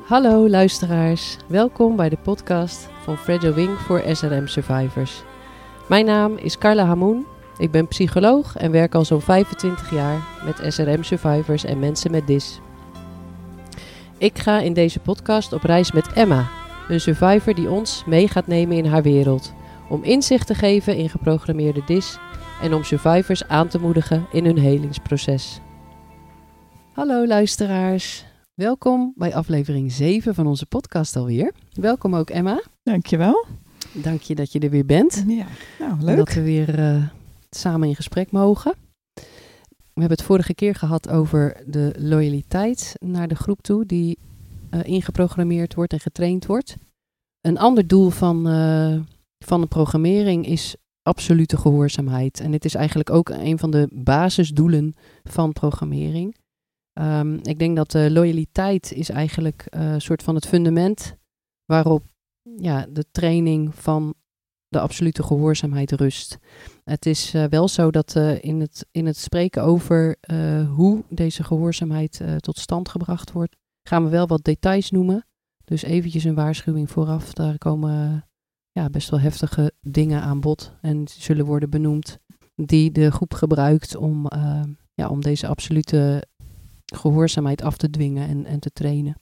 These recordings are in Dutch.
Hallo luisteraars, welkom bij de podcast van Fragile Wing voor SRM Survivors. Mijn naam is Carla Hamoen, ik ben psycholoog en werk al zo'n 25 jaar met SRM Survivors en mensen met DIS. Ik ga in deze podcast op reis met Emma, een survivor die ons mee gaat nemen in haar wereld. Om inzicht te geven in geprogrammeerde DIS en om survivors aan te moedigen in hun helingsproces. Hallo luisteraars. Welkom bij aflevering 7 van onze podcast alweer. Welkom ook Emma. Dankjewel. Dank je dat je er weer bent. Ja, nou leuk. En dat we weer samen in gesprek mogen. We hebben het vorige keer gehad over de loyaliteit naar de groep toe die ingeprogrammeerd wordt en getraind wordt. Een ander doel van de programmering is absolute gehoorzaamheid. En dit is eigenlijk ook een van de basisdoelen van programmering. Ik denk dat loyaliteit is eigenlijk een soort van het fundament waarop de training van de absolute gehoorzaamheid rust. Het is wel zo dat in het spreken over hoe deze gehoorzaamheid tot stand gebracht wordt, gaan we wel wat details noemen. Dus eventjes een waarschuwing vooraf. Daar komen best wel heftige dingen aan bod en zullen worden benoemd die de groep gebruikt om deze absolute gehoorzaamheid af te dwingen en te trainen.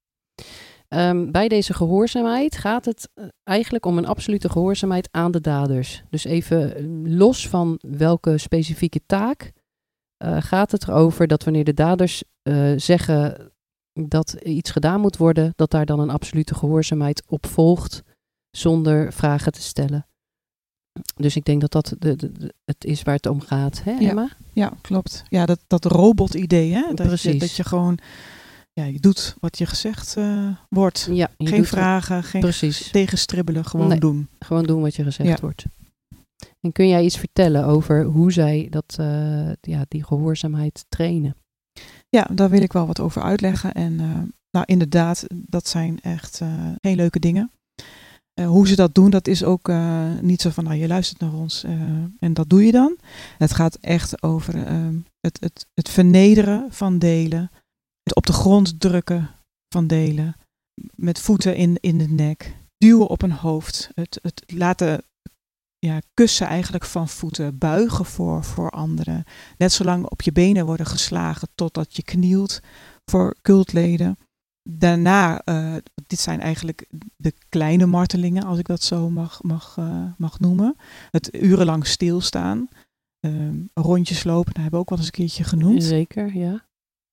Bij deze gehoorzaamheid gaat het eigenlijk om een absolute gehoorzaamheid aan de daders. Dus even los van welke specifieke taak gaat het erover dat wanneer de daders zeggen dat iets gedaan moet worden, dat daar dan een absolute gehoorzaamheid op volgt zonder vragen te stellen. Dus ik denk dat dat het is waar het om gaat, hè Emma? Ja, klopt. Ja, dat robot-idee, hè? Precies. Dat je gewoon, je doet wat je gezegd wordt. Ja, geen vragen, geen tegenstribbelen, gewoon doen. Gewoon doen wat je gezegd wordt. En kun jij iets vertellen over hoe zij die gehoorzaamheid trainen? Ja, daar wil ik wel wat over uitleggen. En inderdaad, dat zijn echt heel leuke dingen. Hoe ze dat doen, dat is ook niet zo van, je luistert naar ons en dat doe je dan. Het gaat echt over het vernederen van delen. Het op de grond drukken van delen. Met voeten in de nek. Duwen op een hoofd. Het laten kussen eigenlijk van voeten. Buigen voor anderen. Net zolang op je benen worden geslagen totdat je knielt voor cultleden. Daarna, dit zijn eigenlijk de kleine martelingen, als ik dat zo mag noemen. Het urenlang stilstaan. Rondjes lopen, dat hebben we ook wel eens een keertje genoemd. Zeker, ja.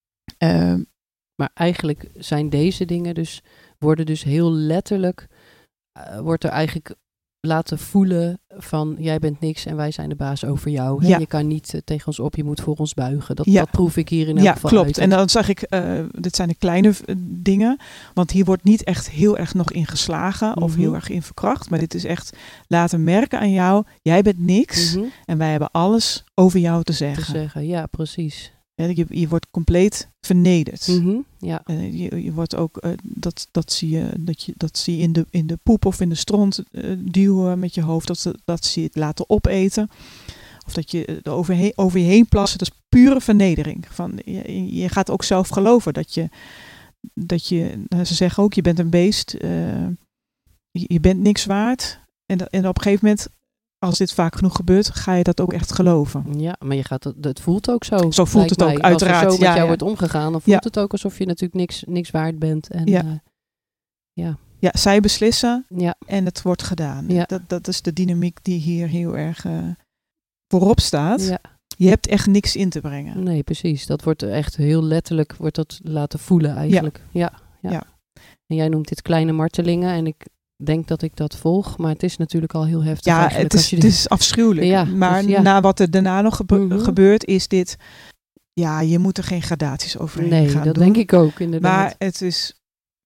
Maar eigenlijk zijn deze dingen worden dus heel letterlijk, wordt er eigenlijk laten voelen van jij bent niks en wij zijn de baas over jou. Hè? Ja. Je kan niet tegen ons op, je moet voor ons buigen. Dat proef ik hier in elk geval klopt. uit. En dan zag ik, dit zijn de kleine dingen, want hier wordt niet echt heel erg nog in geslagen of heel erg in verkracht. Maar dit is echt laten merken aan jou, jij bent niks en wij hebben alles over jou te zeggen. Ja, precies. Je wordt compleet vernederd. Ja. Je wordt ook, dat zie je in de poep of in de stront duwen met je hoofd. Dat zie je het laten opeten. Of dat je over je heen plassen. Dat is pure vernedering. Je gaat ook zelf geloven dat je ze zeggen ook, je bent een beest. Je bent niks waard. En op een gegeven moment, als dit vaak genoeg gebeurt, ga je dat ook echt geloven. Ja, maar het voelt ook zo. Zo voelt het ook, uiteraard. Als er zo met jou wordt omgegaan, dan voelt het ook alsof je natuurlijk niks waard bent. En, zij beslissen en het wordt gedaan. Ja. Dat is de dynamiek die hier heel erg voorop staat. Ja. Je hebt echt niks in te brengen. Nee, precies. Dat wordt echt heel letterlijk laten voelen eigenlijk. Ja. En jij noemt dit kleine martelingen en ik denk dat ik dat volg, maar het is natuurlijk al heel heftig. Ja, het is afschuwelijk. Ja, maar na wat er daarna nog gebeurt, is dit, je moet er geen gradaties overheen gaan doen. Nee, dat denk ik ook inderdaad. Maar het is,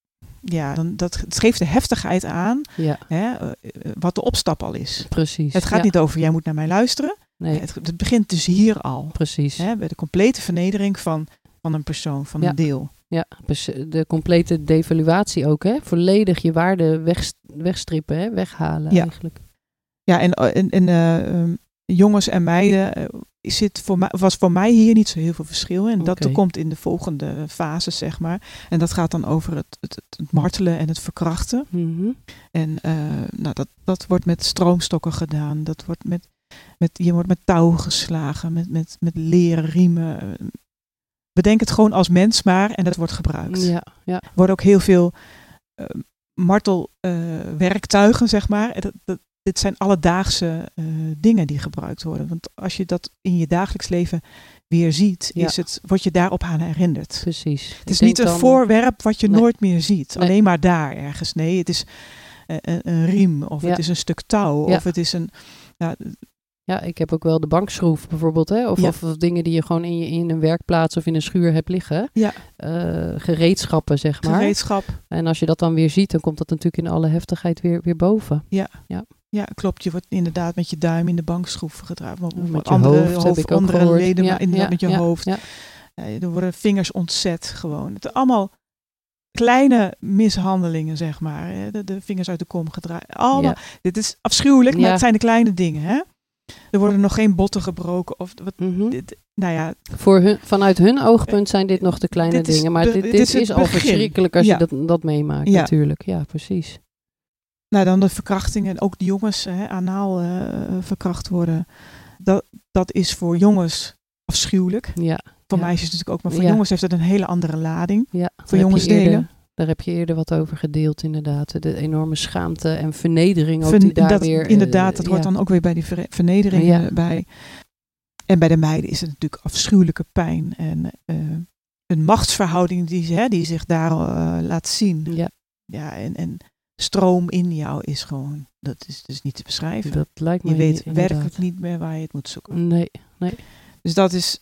het geeft de heftigheid aan, wat de opstap al is. Precies. Het gaat niet over, jij moet naar mij luisteren. Nee. Het begint dus hier al. Precies. Bij de complete vernedering van een persoon, van een deel. Ja, de complete devaluatie ook, hè? Volledig je waarde wegstrippen, hè? Weghalen eigenlijk. Ja, en jongens en meiden was voor mij hier niet zo heel veel verschil. En dat Oké. komt in de volgende fase, zeg maar. En dat gaat dan over het martelen en het verkrachten. Mhm. En dat wordt met stroomstokken gedaan. Dat wordt je wordt met touw geslagen, met leren riemen. Bedenk het gewoon als mens maar en dat wordt gebruikt. Ja, ja. Er worden ook heel veel martelwerktuigen, zeg maar. Dit zijn alledaagse dingen die gebruikt worden. Want als je dat in je dagelijks leven weer ziet, word je daarop aan herinnerd. Precies. Het is niet een voorwerp wat je nooit meer ziet. Nee. Alleen maar daar ergens. Nee, het is een riem of het is een stuk touw of het is een... Ja, ik heb ook wel de bankschroef bijvoorbeeld. Hè? Of dingen die je gewoon in een werkplaats of in een schuur hebt liggen. Ja. Gereedschappen, zeg maar. Gereedschap. En als je dat dan weer ziet, dan komt dat natuurlijk in alle heftigheid weer boven. Ja, klopt. Je wordt inderdaad met je duim in de bankschroef gedraaid. Met je hoofd heb ik ook andere gehoord. leden, maar inderdaad met je hoofd. Ja. Er worden vingers ontzet gewoon. Het zijn allemaal kleine mishandelingen, zeg maar. De vingers uit de kom gedraaid. Allemaal. Ja. Dit is afschuwelijk, maar het zijn de kleine dingen, hè? Er worden nog geen botten gebroken. Of wat, vanuit hun oogpunt zijn dit nog de kleine dingen. Maar dit is al verschrikkelijk als je dat meemaakt natuurlijk. Ja, precies. Nou, dan de verkrachtingen. En ook de jongens anaal verkracht worden. Dat is voor jongens afschuwelijk. Ja. Voor meisjes natuurlijk ook. Maar voor jongens heeft het een hele andere lading. Ja. Voor jongens delen. Daar heb je eerder wat over gedeeld, inderdaad. De enorme schaamte en vernedering ook die daar weer... Inderdaad, dat hoort dan ook weer bij die vernederingen bij. En bij de meiden is het natuurlijk afschuwelijke pijn. En een machtsverhouding die zich daar laat zien. Ja. Ja, en stroom in jou is gewoon... Dat is dus niet te beschrijven. Dat lijkt me je weet inderdaad werkelijk niet meer waar je het moet zoeken. Nee. Dus dat is...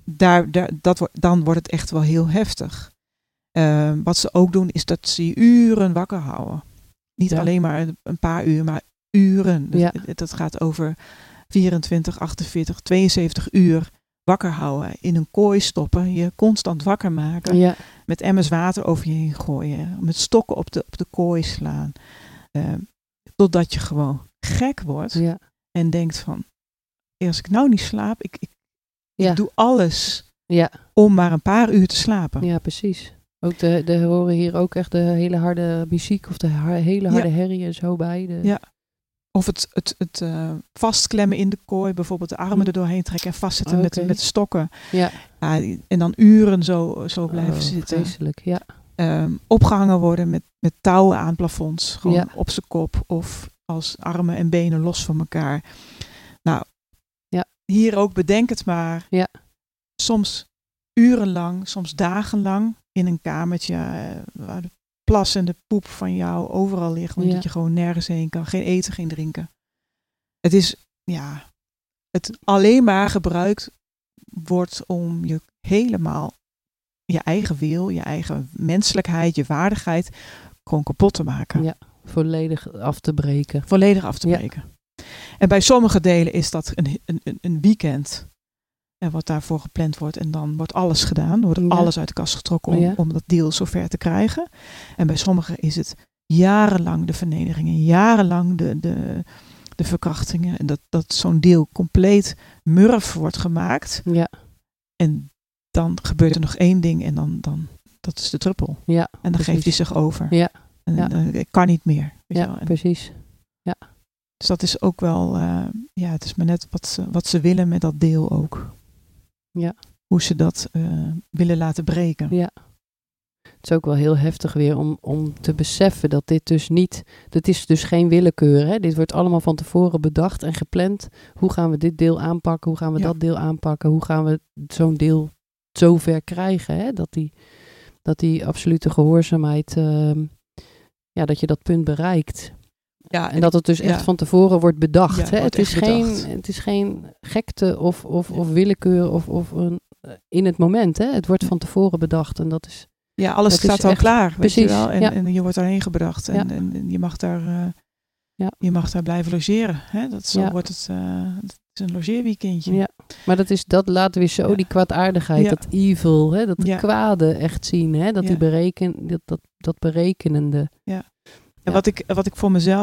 Dan wordt het echt wel heel heftig. Wat ze ook doen is dat ze je uren wakker houden. Niet alleen maar een paar uur, maar uren. Ja. Dat gaat over 24, 48, 72 uur wakker houden. In een kooi stoppen, je constant wakker maken. Ja. Met emmers water over je heen gooien. Met stokken op de kooi slaan. Totdat je gewoon gek wordt. Ja. En denkt van, als ik nou niet slaap, ik doe alles om maar een paar uur te slapen. Ja, precies. Ook de horen hier ook echt de hele harde muziek of de hele harde herrie en zo bij. Ja. Of het vastklemmen in de kooi, bijvoorbeeld de armen er doorheen trekken en vastzetten met stokken. Ja. En dan uren zo blijven zitten. Vreselijk, ja. Opgehangen worden met touwen aan plafonds, gewoon op zijn kop of als armen en benen los van elkaar. Nou, hier ook bedenk het maar. Ja. Soms urenlang, soms dagenlang in een kamertje waar de plas en de poep van jou overal ligt, want dat je gewoon nergens heen kan. Geen eten, geen drinken. Het is, het alleen maar gebruikt wordt om je helemaal je eigen wil, je eigen menselijkheid, je waardigheid gewoon kapot te maken. Ja, volledig af te breken. En bij sommige delen is dat een weekend. En wat daarvoor gepland wordt. En dan wordt alles gedaan. Dan wordt alles uit de kast getrokken om dat deal zover te krijgen. En bij sommigen is het jarenlang de vernederingen. Jarenlang de verkrachtingen. En dat zo'n deal compleet murf wordt gemaakt. Ja. En dan gebeurt er nog één ding. En dan dat is de druppel. Ja, en dan geeft hij zich over. Ja. En ik kan niet meer. Precies. Ja. Dus dat is ook wel... het is maar net wat ze willen met dat deel ook. Ja. Hoe ze dat willen laten breken. Ja. Het is ook wel heel heftig weer om te beseffen dat dit dus niet... Dit is dus geen willekeur. Hè? Dit wordt allemaal van tevoren bedacht en gepland. Hoe gaan we dit deel aanpakken? Hoe gaan we dat deel aanpakken? Hoe gaan we zo'n deel zover krijgen? Hè? Dat die absolute gehoorzaamheid... dat je dat punt bereikt. Ja, en dat het dus echt van tevoren wordt bedacht. Hè? Het is geen gekte of willekeur of in het moment. Hè? Het wordt van tevoren bedacht. En dat is... Ja, alles staat al echt klaar. Precies. Weet je wel? En je wordt daarheen gebracht. En je mag daar, je mag daar blijven logeren. Hè? Wordt het... Het is een logeerweekendje. Ja, maar dat laat weer zo die kwaadaardigheid, dat evil, hè? Dat kwade echt zien. Hè? Dat die dat berekenende. Ja. En wat ik voor mezelf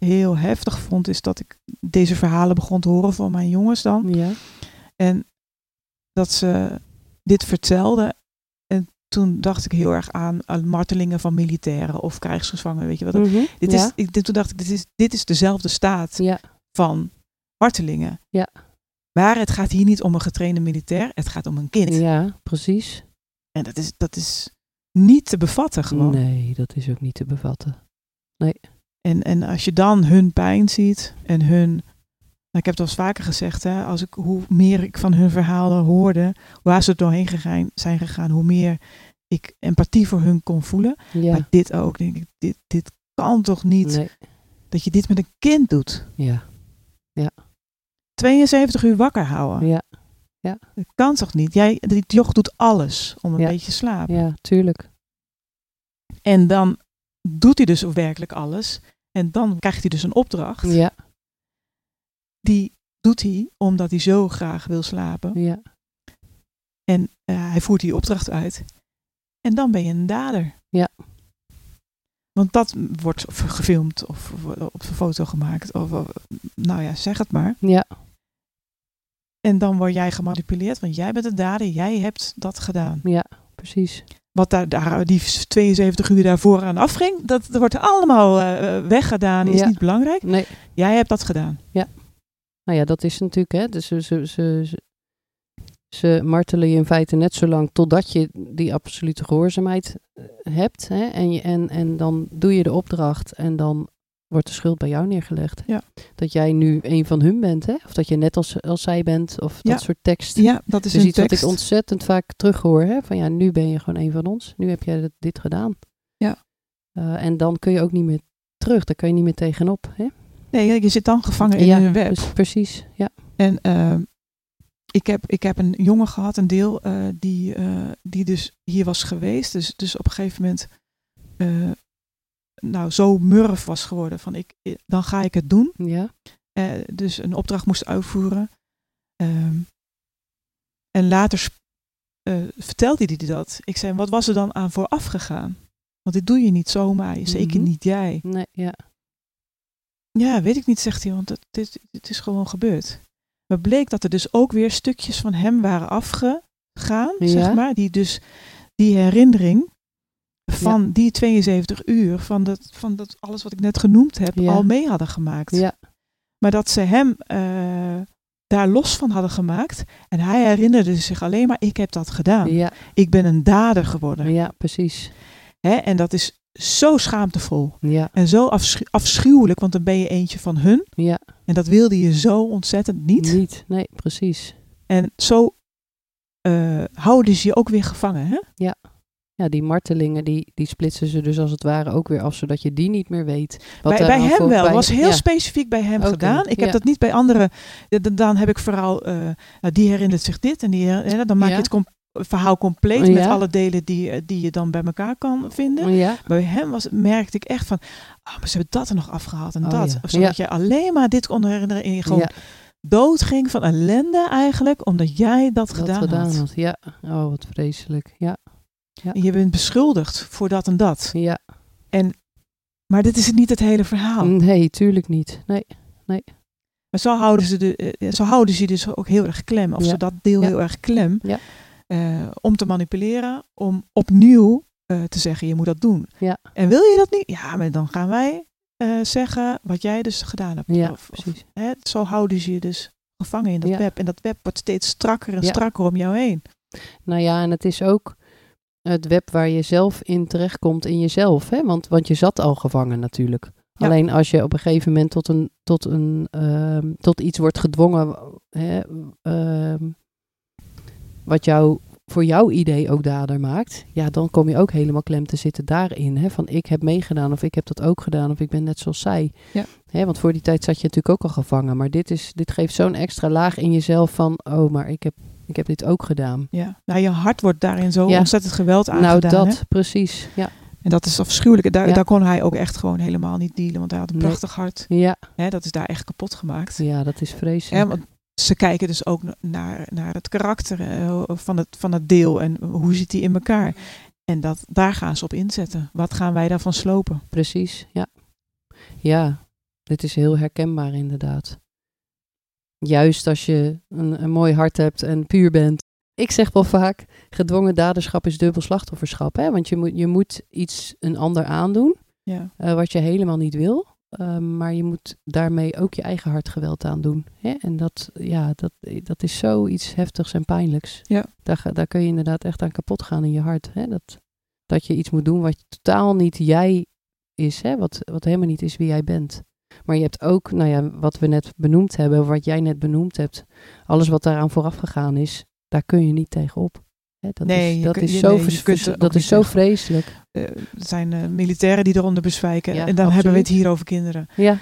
heel heftig vond, is dat ik deze verhalen begon te horen van mijn jongens dan. Ja. En dat ze dit vertelden. En toen dacht ik heel erg aan martelingen van militairen of krijgsgevangenen. Weet je wat? Mhm. Toen dacht ik, dit is dezelfde staat van martelingen. Ja. Maar het gaat hier niet om een getrainde militair. Het gaat om een kind. Ja, precies. En dat is niet te bevatten gewoon. Nee, dat is ook niet te bevatten. Nee. En als je dan hun pijn ziet en hun... Nou, ik heb het al eens vaker gezegd, hè, hoe meer ik van hun verhalen hoorde, waar ze doorheen zijn gegaan, hoe meer ik empathie voor hun kon voelen. Ja. Maar dit ook, denk ik, dit kan toch niet dat je dit met een kind doet? Ja. Ja. 72 uur wakker houden. Ja. Ja. Dat kan toch niet? Die joch doet alles om een beetje te slapen. Ja, tuurlijk. En dan doet hij dus werkelijk alles. En dan krijgt hij dus een opdracht. Ja. Die doet hij omdat hij zo graag wil slapen. Ja. En hij voert die opdracht uit. En dan ben je een dader. Ja. Want dat wordt gefilmd of op een foto gemaakt. Of nou ja, zeg het maar. Ja. En dan word jij gemanipuleerd. Want jij bent de dader. Jij hebt dat gedaan. Ja, precies. Wat daar die 72 uur daarvoor aan afging. Dat wordt allemaal weggedaan. Is niet belangrijk. Nee. Jij hebt dat gedaan. Ja. Nou ja, dat is natuurlijk, hè. Dus ze martelen je in feite net zo lang totdat je die absolute gehoorzaamheid hebt. Hè? En dan doe je de opdracht en dan wordt de schuld bij jou neergelegd. Ja. Dat jij nu een van hun bent, hè? Of dat je net als zij bent, of dat soort tekst. Ja, dat is dus een iets tekst. wat ik ontzettend vaak terughoor, hè? Van ja, nu ben je gewoon een van ons. Nu heb jij dit gedaan. Ja. En dan kun je ook niet meer terug. Daar kun je niet meer tegenop, hè? Nee, je zit dan gevangen in een web. Precies, ja. En ik heb een jongen gehad, een deel, die dus hier was geweest. Dus op een gegeven moment zo murf was geworden van dan ga ik het doen. Ja. Dus een opdracht moest uitvoeren. En later vertelde hij dat. Ik zei, wat was er dan aan vooraf gegaan? Want dit doe je niet zomaar, zeker niet jij. Nee, ja. Ja, weet ik niet, zegt hij, want het is gewoon gebeurd. Maar bleek dat er dus ook weer stukjes van hem waren afgegaan, zeg maar. Die dus die herinnering van die 72 uur, van dat alles wat ik net genoemd heb, al mee hadden gemaakt. Ja. Maar dat ze hem daar los van hadden gemaakt. En hij herinnerde zich alleen maar, ik heb dat gedaan. Ja. Ik ben een dader geworden. Ja, precies. Hè? En dat is zo schaamtevol. Ja. En zo afschuwelijk, want dan ben je eentje van hun. Ja. En dat wilde je zo ontzettend niet. Nee, precies. En zo houden ze je ook weer gevangen, hè? Ja. Ja, die martelingen, die splitsen ze dus als het ware ook weer af, zodat je die niet meer weet. Bij hem wel. Het was heel specifiek bij hem gedaan. Ik heb dat niet bij anderen. Dan heb ik vooral, die herinnert zich dit. En dan maak je het verhaal compleet met alle delen die je dan bij elkaar kan vinden. Ja. Bij hem merkte ik echt van, maar ze hebben dat er nog afgehaald en dat. Ja. Zodat je alleen maar dit kon herinneren en je gewoon dood ging van ellende eigenlijk, omdat jij dat gedaan had. Ja, oh wat vreselijk. Ja. Ja. En je bent beschuldigd voor dat en dat. Ja. Maar dit is niet het hele verhaal. Nee, tuurlijk niet. Nee. Maar zo houden ze dus ook heel erg klem. Of ze dat deel heel erg klem. Ja. Om te manipuleren. Om opnieuw te zeggen, je moet dat doen. Ja. En wil je dat niet? Ja, maar dan gaan wij zeggen wat jij dus gedaan hebt. Ja, precies. Zo houden ze je dus gevangen in dat web. En dat web wordt steeds strakker en strakker om jou heen. Nou ja, en het is ook het web waar je zelf in terechtkomt in jezelf. Hè? Want je zat al gevangen natuurlijk. Ja. Alleen als je op een gegeven moment tot iets wordt gedwongen, wat voor jouw idee ook dader maakt, ja, dan kom je ook helemaal klem te zitten daarin. Hè? Van ik heb meegedaan of ik heb dat ook gedaan of ik ben net zoals zij. Ja. Hè? Want voor die tijd zat je natuurlijk ook al gevangen. Maar dit geeft zo'n extra laag in jezelf van, oh, maar ik heb dit ook gedaan. Ja, nou, je hart wordt daarin zo ontzettend geweld aangedaan. Nou, dat, hè? Precies, ja. En dat is afschuwelijk. Daar kon hij ook echt gewoon helemaal niet dealen. Want hij had een prachtig hart. Ja. Hè, dat is daar echt kapot gemaakt. Ja, dat is vreselijk. Want ze kijken dus ook naar het karakter van het deel. En hoe zit die in elkaar. En daar gaan ze op inzetten. Wat gaan wij daarvan slopen? Precies, ja. Ja. dit is heel herkenbaar inderdaad. Juist als je een mooi hart hebt en puur bent. Ik zeg wel vaak, gedwongen daderschap is dubbel slachtofferschap. Hè? Want je moet iets een ander aandoen, wat je helemaal niet wil. Maar je moet daarmee ook je eigen hart geweld aandoen. Hè? En dat is zoiets heftigs en pijnlijks. Ja. Daar kun je inderdaad echt aan kapot gaan in je hart. Hè? Dat je iets moet doen wat totaal niet jij is. Hè? Wat helemaal niet is wie jij bent. Maar je hebt ook, wat we net benoemd hebben, of wat jij net benoemd hebt. Alles wat daaraan vooraf gegaan is, daar kun je niet tegenop. Hè? Dat is zo vreselijk. Er zijn militairen die eronder bezwijken. En dan hebben we het hier over kinderen. Ja.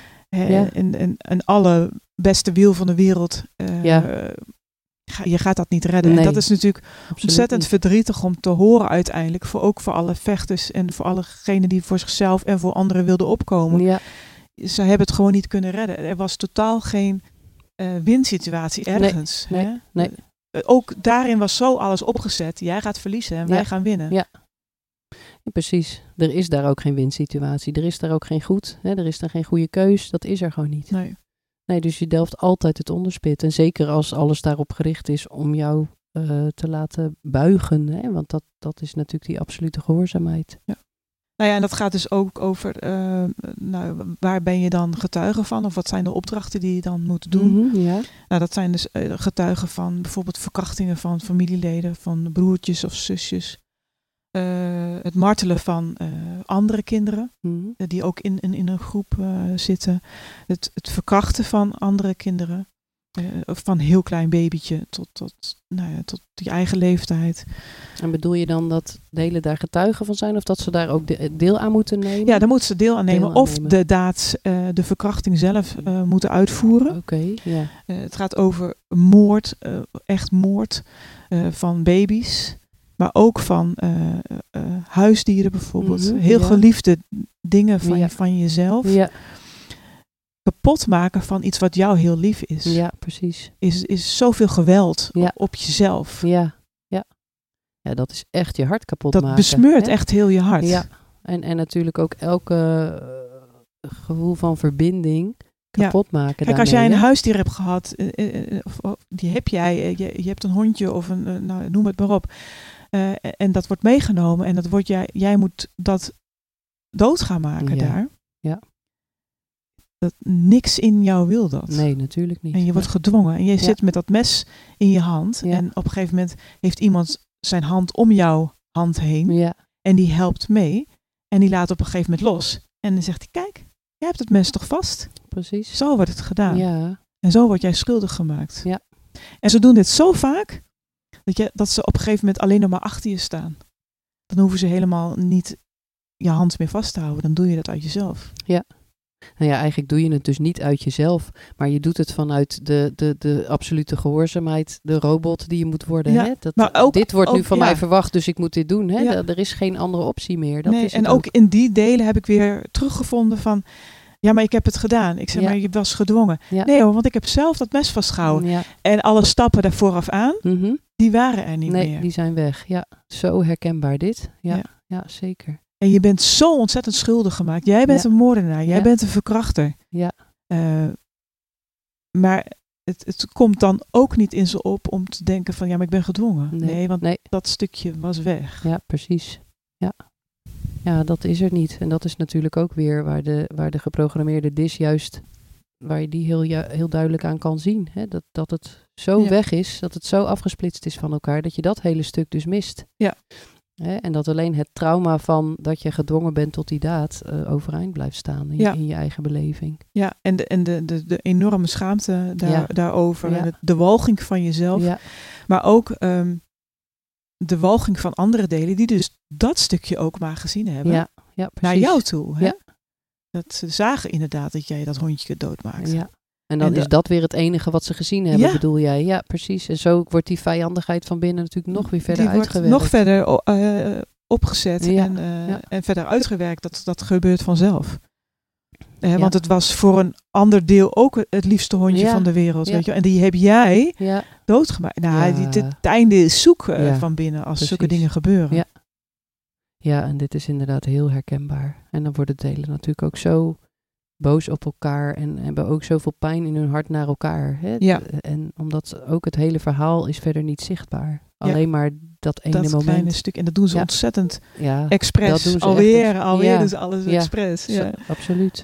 En alle beste wiel van de wereld. Je gaat dat niet redden. Nee, en dat is natuurlijk ontzettend verdrietig om te horen uiteindelijk. Ook voor alle vechters en voor allegenen die voor zichzelf en voor anderen wilden opkomen. Ja. Ze hebben het gewoon niet kunnen redden. Er was totaal geen winsituatie ergens. Nee. Ook daarin was zo alles opgezet. Jij gaat verliezen en wij gaan winnen. Ja, precies. Er is daar ook geen winsituatie. Er is daar ook geen goed. Hè? Er is daar geen goede keus. Dat is er gewoon niet. Nee, dus je delft altijd het onderspit. En zeker als alles daarop gericht is om jou te laten buigen. Hè? Want dat is natuurlijk die absolute gehoorzaamheid. Ja. En dat gaat dus ook over waar ben je dan getuige van? Of wat zijn de opdrachten die je dan moet doen? Mm-hmm, dat zijn dus getuigen van bijvoorbeeld verkrachtingen van familieleden, van broertjes of zusjes. Het martelen van andere kinderen, die ook in een groep zitten. Het verkrachten van andere kinderen. Van heel klein babytje tot je eigen leeftijd. En bedoel je dan dat delen daar getuigen van zijn? Of dat ze daar ook deel aan moeten nemen? Ja, daar moeten ze deel aan nemen. Of de daad, de verkrachting zelf moeten uitvoeren. Oké. Het gaat over moord, echt moord van baby's. Maar ook van huisdieren bijvoorbeeld. Heel geliefde dingen van jezelf. Ja. Kapot maken van iets wat jou heel lief is. Ja, precies. Is zoveel geweld op jezelf. Ja, dat is echt je hart kapot maken. Dat besmeurt echt heel je hart. Ja, en natuurlijk ook elke gevoel van verbinding kapot maken. Kijk, als jij een huisdier hebt gehad, die heb jij, je hebt een hondje of noem het maar op. En dat wordt meegenomen en dat wordt jij moet dat dood gaan maken daar. Ja. Dat niks in jou wil dat. Nee, natuurlijk niet. En je wordt gedwongen. En je zit met dat mes in je hand. Ja. En op een gegeven moment heeft iemand zijn hand om jouw hand heen. Ja. En die helpt mee. En die laat op een gegeven moment los. En dan zegt hij, kijk, jij hebt het mes toch vast? Precies. Zo wordt het gedaan. Ja. En zo word jij schuldig gemaakt. Ja. En ze doen dit zo vaak, dat ze op een gegeven moment alleen nog maar achter je staan. Dan hoeven ze helemaal niet je hand meer vast te houden. Dan doe je dat uit jezelf. Ja. Nou ja, eigenlijk doe je het dus niet uit jezelf, maar je doet het vanuit de absolute gehoorzaamheid, de robot die je moet worden. Ja, hè? Dit wordt nu van mij verwacht, dus ik moet dit doen. Hè? Ja. Er is geen andere optie meer. Dat is en ook in die delen heb ik weer teruggevonden van, ja, maar ik heb het gedaan. Ik zeg, maar je was gedwongen. Ja. Nee hoor, want ik heb zelf dat mes vastgehouden. Ja. En alle stappen daar vooraf aan, die waren er niet meer. Nee, die zijn weg. Ja, zo herkenbaar dit. Ja, zeker. En je bent zo ontzettend schuldig gemaakt. Jij bent een moordenaar. Jij bent een verkrachter. Ja. Maar het komt dan ook niet in ze op om te denken van, ja, maar ik ben gedwongen. Nee, want dat stukje was weg. Ja, precies. Ja, dat is er niet. En dat is natuurlijk ook weer waar de geprogrammeerde dis juist, waar je die heel duidelijk aan kan zien. Hè? Dat het zo weg is, dat het zo afgesplitst is van elkaar, dat je dat hele stuk dus mist. Ja. En dat alleen het trauma van dat je gedwongen bent tot die daad overeind blijft staan in je eigen beleving. Ja, en de enorme schaamte daarover. En de walging van jezelf. Ja. Maar ook de walging van andere delen die dus dat stukje ook maar gezien hebben. Ja, naar jou toe. Hè? Ja. Dat ze zagen inderdaad dat jij dat hondje doodmaakte. Ja. En dan is dat weer het enige wat ze gezien hebben, bedoel jij? Ja, precies. En zo wordt die vijandigheid van binnen natuurlijk nog weer verder uitgewerkt. Die wordt nog verder opgezet en verder uitgewerkt. Dat gebeurt vanzelf. Want het was voor een ander deel ook het liefste hondje van de wereld. Weet je? En die heb jij doodgemaakt. Nou, het einde is zoek van binnen als zulke dingen gebeuren. Ja, en dit is inderdaad heel herkenbaar. En dan worden delen natuurlijk ook zo boos op elkaar en hebben ook zoveel pijn in hun hart naar elkaar. Hè? Ja. En omdat ook het hele verhaal is verder niet zichtbaar. Alleen maar dat ene moment. Kleine stuk. En dat doen ze ontzettend expres. Dat doen ze alweer doen ze alles expres. Ja. Absoluut.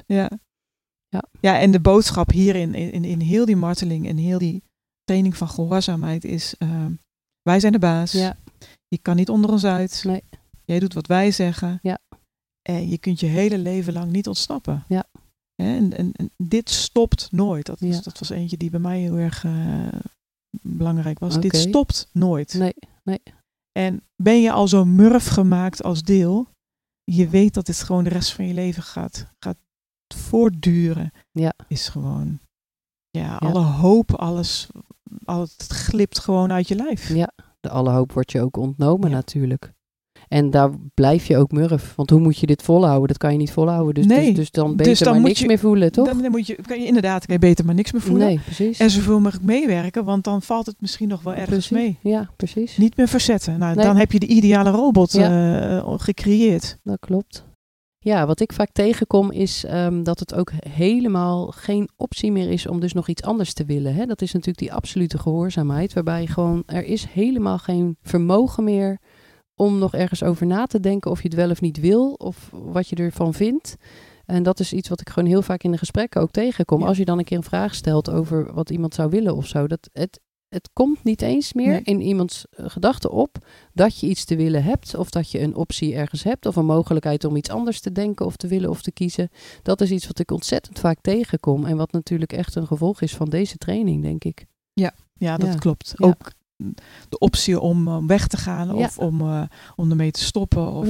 Ja, en de boodschap hierin, in heel die marteling en heel die training van gehoorzaamheid is, wij zijn de baas. Ja. Je kan niet onder ons uit. Nee. Jij doet wat wij zeggen. Ja. En je kunt je hele leven lang niet ontsnappen. Ja. En dit stopt nooit. Dat was eentje die bij mij heel erg belangrijk was. Okay. Dit stopt nooit. Nee. En ben je al zo murf gemaakt als deel, je weet dat dit gewoon de rest van je leven gaat voortduren. Ja. Is gewoon, alle hoop, alles het glipt gewoon uit je lijf. Ja, alle hoop wordt je ook ontnomen natuurlijk. En daar blijf je ook murf. Want hoe moet je dit volhouden? Dat kan je niet volhouden. Dus dan beter maar niks meer voelen, toch? Dan kan je beter maar niks meer voelen. Nee, precies. En zoveel mogelijk meewerken, want dan valt het misschien nog wel ergens mee. Ja, precies. Niet meer verzetten. Nou, dan heb je de ideale robot gecreëerd. Dat klopt. Ja, wat ik vaak tegenkom is dat het ook helemaal geen optie meer is om dus nog iets anders te willen. Hè? Dat is natuurlijk die absolute gehoorzaamheid, waarbij gewoon er is helemaal geen vermogen meer om nog ergens over na te denken of je het wel of niet wil of wat je ervan vindt. En dat is iets wat ik gewoon heel vaak in de gesprekken ook tegenkom. Ja. Als je dan een keer een vraag stelt over wat iemand zou willen of zo. Dat het komt niet eens meer in iemands gedachten op dat je iets te willen hebt. Of dat je een optie ergens hebt. Of een mogelijkheid om iets anders te denken of te willen of te kiezen. Dat is iets wat ik ontzettend vaak tegenkom. En wat natuurlijk echt een gevolg is van deze training, denk ik. Ja, dat klopt. Ja. Ook de optie om weg te gaan of om ermee te stoppen. Of,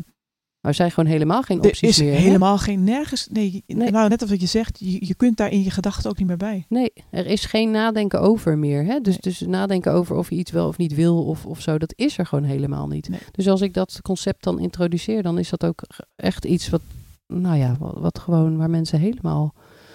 er zijn gewoon helemaal geen opties meer. Er is helemaal geen nergens. Nee. Nou, net als wat je zegt, je kunt daar in je gedachten ook niet meer bij. Nee, er is geen nadenken over meer. Hè? Dus nadenken over of je iets wel of niet wil of zo, dat is er gewoon helemaal niet. Nee. Dus als ik dat concept dan introduceer, dan is dat ook echt iets wat gewoon waar mensen helemaal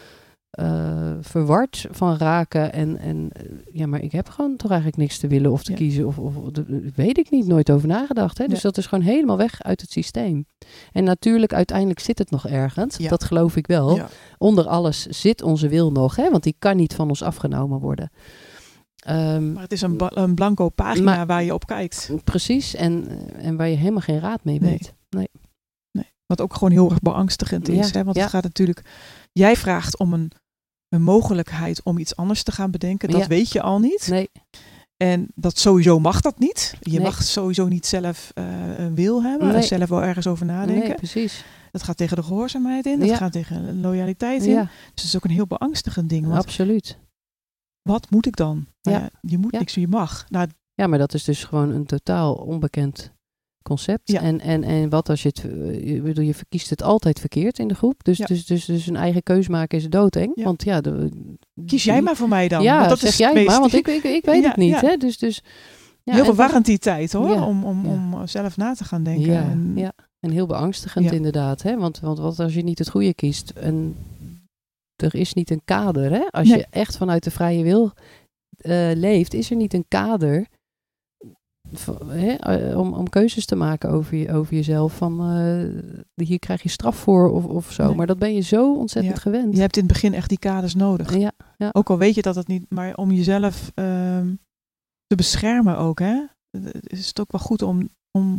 verward van raken. En maar ik heb gewoon toch eigenlijk niks te willen of te kiezen. Of weet ik niet, nooit over nagedacht. Hè? Dus dat is gewoon helemaal weg uit het systeem. En natuurlijk, uiteindelijk zit het nog ergens. Ja. Dat geloof ik wel. Ja. Onder alles zit onze wil nog. Hè? Want die kan niet van ons afgenomen worden. Maar het is een blanco pagina waar je op kijkt. Precies. En waar je helemaal geen raad mee weet. Nee. Wat ook gewoon heel erg beangstigend is. Hè? Want het gaat natuurlijk. Jij vraagt om een mogelijkheid om iets anders te gaan bedenken. Dat weet je al niet. Nee. En dat sowieso mag dat niet. Je mag sowieso niet zelf een wil hebben. En zelf wel ergens over nadenken. Nee, precies. Dat gaat tegen de gehoorzaamheid in. Dat gaat tegen loyaliteit in. Dus het is ook een heel beangstigend ding. Want absoluut. Wat moet ik dan? Nou je moet niks, je mag. Nou, ja, maar dat is dus gewoon een totaal onbekend concept. Ja. En wat als je het... je verkiest het altijd verkeerd in de groep. Dus een eigen keus maken is doodeng. Ja. Want kies jij maar voor mij dan. Ja, want dat zeg is jij maar, want ik weet het niet. Hè? Dus, heel veel warranty-tijd hoor. Ja. Om zelf na te gaan denken. Ja, en heel beangstigend inderdaad. Hè? Want wat als je niet het goede kiest? En er is niet een kader. Hè? Als je echt vanuit de vrije wil leeft, is er niet een kader om keuzes te maken over jezelf. Van hier krijg je straf voor of zo. Nee. Maar dat ben je zo ontzettend gewend. Je hebt in het begin echt die kaders nodig. Ja. Ook al weet je dat het niet, maar om jezelf te beschermen ook. Hè? Is het ook wel goed om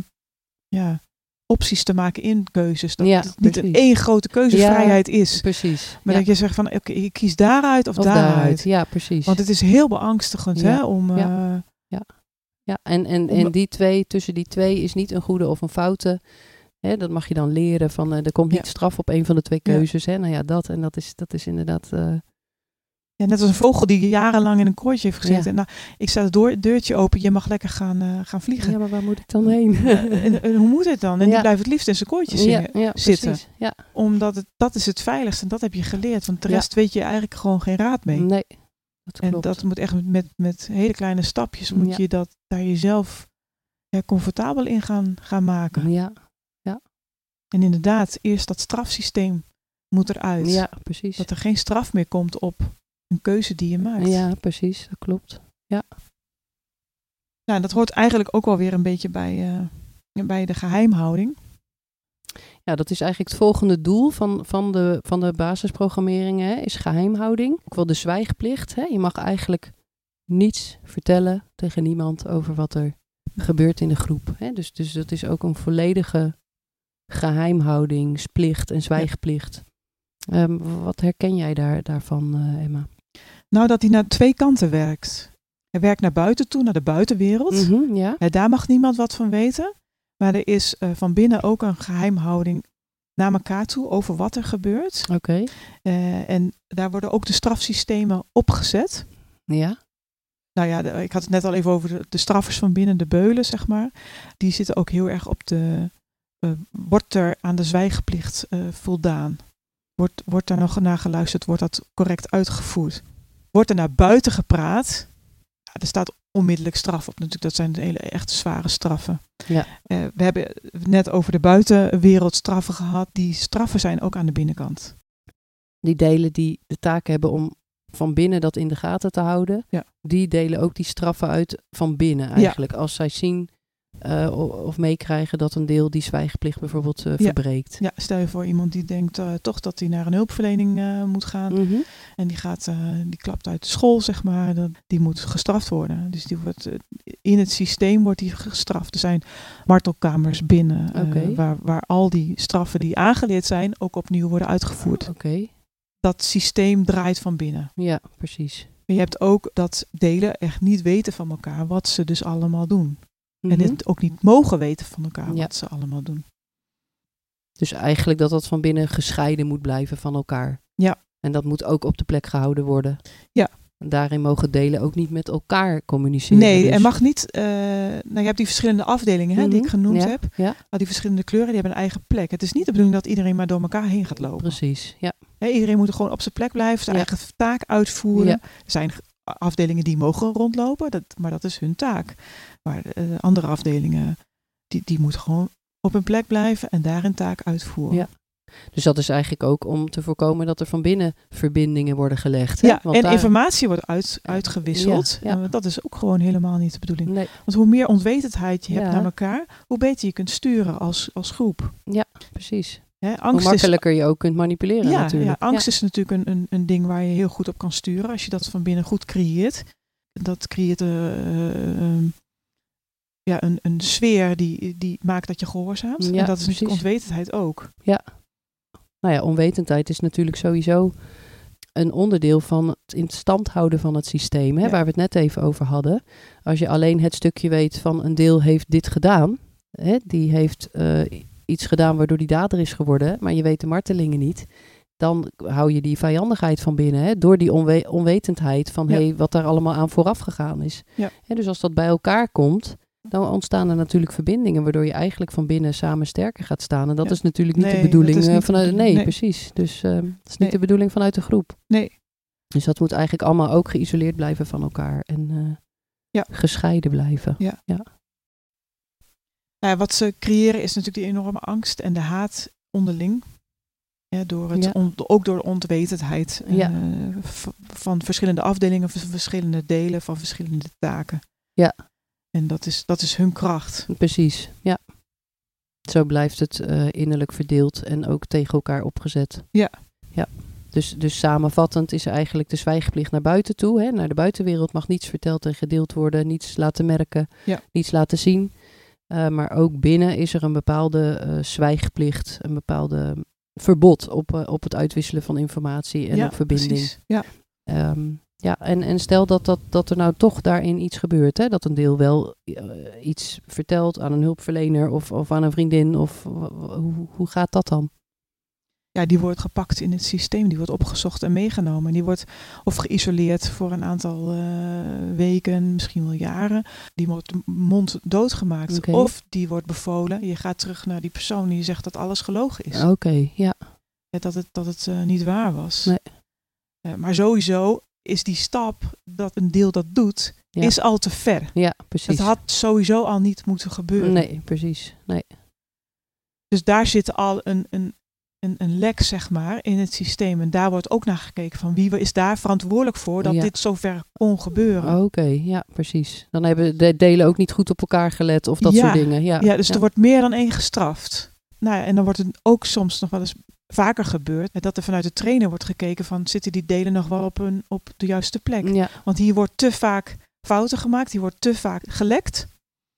opties te maken in keuzes. Dat het niet één grote keuzevrijheid is. Precies. Maar dat je zegt van oké, ik kies daaruit of daaruit. Ja, precies. Want het is heel beangstigend hè, om... Ja, en die twee, tussen die twee is niet een goede of een foute. Hè, dat mag je dan leren van er komt niet straf op een van de twee keuzes. Hè? Nou ja, dat is inderdaad... Ja, net als een vogel die jarenlang in een kooitje heeft gezeten. Nou, ik sta het deurtje open, je mag lekker gaan vliegen. Ja, maar waar moet ik dan heen? En hoe moet het dan? En die blijft het liefst in zijn kooitje zitten. Precies, ja. Omdat dat is het veiligste en dat heb je geleerd. Want de rest weet je eigenlijk gewoon geen raad mee. Nee. En dat moet echt met hele kleine stapjes moet je dat daar jezelf comfortabel in gaan maken. Ja. En inderdaad, eerst dat strafsysteem moet eruit. Ja, precies. Dat er geen straf meer komt op een keuze die je maakt. Ja, precies. Dat klopt. Ja. Nou, dat hoort eigenlijk ook wel weer een beetje bij de geheimhouding. Ja, dat is eigenlijk het volgende doel van de basisprogrammering, hè, is geheimhouding. Ook wel de zwijgplicht. Hè. Je mag eigenlijk niets vertellen tegen niemand over wat er gebeurt in de groep. Hè. Dus dat is ook een volledige geheimhoudingsplicht en zwijgplicht. Wat herken jij daarvan, Emma? Nou, dat hij naar 2 kanten werkt. Hij werkt naar buiten toe, naar de buitenwereld. Ja. Daar mag niemand wat van weten. Maar er is van binnen ook een geheimhouding naar elkaar toe over wat er gebeurt. Oké. En daar worden ook de strafsystemen opgezet. Ja. Nou ja, ik had het net al even over de straffers van binnen, de beulen, zeg maar. Die zitten ook heel erg op de... wordt er aan de zwijgplicht voldaan? Wordt daar nog naar geluisterd? Wordt dat correct uitgevoerd? Wordt er naar buiten gepraat? Ja, er staat onmiddellijk straf op natuurlijk. Dat zijn hele echt zware straffen. Ja. We hebben net over de buitenwereld straffen gehad. Die straffen zijn ook aan de binnenkant. Die delen die de taak hebben om van binnen dat in de gaten te houden. Ja. Die delen ook die straffen uit van binnen eigenlijk. Ja. Als zij zien of meekrijgen dat een deel die zwijgplicht bijvoorbeeld verbreekt. Ja, stel je voor iemand die denkt toch dat hij naar een hulpverlening moet gaan. Mm-hmm. En die klapt uit de school, zeg maar. Die moet gestraft worden. Dus in het systeem wordt die gestraft. Er zijn martelkamers binnen waar al die straffen die aangeleerd zijn ook opnieuw worden uitgevoerd. Okay. Dat systeem draait van binnen. Ja, precies. Maar je hebt ook dat delen echt niet weten van elkaar wat ze dus allemaal doen. Mm-hmm. En het ook niet mogen weten van elkaar wat ze allemaal doen. Dus eigenlijk dat van binnen gescheiden moet blijven van elkaar. Ja. En dat moet ook op de plek gehouden worden. Ja. En daarin mogen delen ook niet met elkaar communiceren. Nee, er mag niet... je hebt die verschillende afdelingen die ik genoemd heb. Ja. Maar die verschillende kleuren die hebben een eigen plek. Het is niet de bedoeling dat iedereen maar door elkaar heen gaat lopen. Precies, ja. Iedereen moet er gewoon op zijn plek blijven, zijn eigen taak uitvoeren. Ja. Er zijn afdelingen die mogen rondlopen, maar dat is hun taak. Maar andere afdelingen, die moeten gewoon op hun plek blijven en daar hun taak uitvoeren. Ja. Dus dat is eigenlijk ook om te voorkomen dat er van binnen verbindingen worden gelegd. Hè? Ja, want informatie wordt uitgewisseld. Ja, ja. En dat is ook gewoon helemaal niet de bedoeling. Nee. Want hoe meer onwetendheid je hebt naar elkaar, hoe beter je kunt sturen als groep. Ja, precies. Hoe makkelijker je ook kunt manipuleren natuurlijk. Ja, angst is natuurlijk een ding waar je heel goed op kan sturen. Als je dat van binnen goed creëert. Dat creëert een sfeer die maakt dat je gehoorzaamt. Ja, en dat is natuurlijk onwetendheid ook. Ja. Nou ja, onwetendheid is natuurlijk sowieso een onderdeel van het in stand houden van het systeem. Hè, waar we het net even over hadden. Als je alleen het stukje weet van een deel heeft dit gedaan. Hè, die heeft... iets gedaan waardoor die dader is geworden, maar je weet de martelingen niet, dan hou je die vijandigheid van binnen, hè, door die onwetendheid van wat daar allemaal aan vooraf gegaan is. Ja. Hè, dus als dat bij elkaar komt, dan ontstaan er natuurlijk verbindingen, waardoor je eigenlijk van binnen samen sterker gaat staan. En dat is natuurlijk niet de bedoeling vanuit... Nee, precies. Dus dat is niet de bedoeling vanuit de groep. Nee. Dus dat moet eigenlijk allemaal ook geïsoleerd blijven van elkaar en gescheiden blijven. Ja. Ja. Wat ze creëren is natuurlijk die enorme angst en de haat onderling. Ja, ook door de onwetendheid van verschillende afdelingen, van verschillende delen, van verschillende taken. Ja. En dat is hun kracht. Precies, ja. Zo blijft het innerlijk verdeeld en ook tegen elkaar opgezet. Ja. Ja. Dus samenvattend is eigenlijk de zwijgplicht naar buiten toe. Hè? Naar de buitenwereld mag niets verteld en gedeeld worden, niets laten merken, niets laten zien. Maar ook binnen is er een bepaalde zwijgplicht, een bepaalde verbod op het uitwisselen van informatie en op verbinding. Precies. Ja. En stel dat er nou toch daarin iets gebeurt, hè? Dat een deel wel iets vertelt aan een hulpverlener of aan een vriendin, of hoe gaat dat dan? Ja, die wordt gepakt in het systeem, die wordt opgezocht en meegenomen. Die wordt of geïsoleerd voor een aantal weken, misschien wel jaren. Die wordt mond doodgemaakt. Okay. Of die wordt bevolen, je gaat terug naar die persoon die zegt dat alles gelogen is. Oké, ja. Dat het niet waar was. Nee. Maar sowieso is die stap dat een deel dat doet, is al te ver. Ja, precies. Het had sowieso al niet moeten gebeuren. Nee, precies. Nee. Dus daar zit al een lek, zeg maar, in het systeem. En daar wordt ook naar gekeken van wie is daar verantwoordelijk voor dat dit zover kon gebeuren. Oké, ja, precies. Dan hebben de delen ook niet goed op elkaar gelet of dat soort dingen. Ja, dus er wordt meer dan één gestraft. en dan wordt het ook soms nog wel eens vaker gebeurd dat er vanuit de trainer wordt gekeken van zitten die delen nog wel op de juiste plek. Ja. Want hier wordt te vaak fouten gemaakt, hier wordt te vaak gelekt.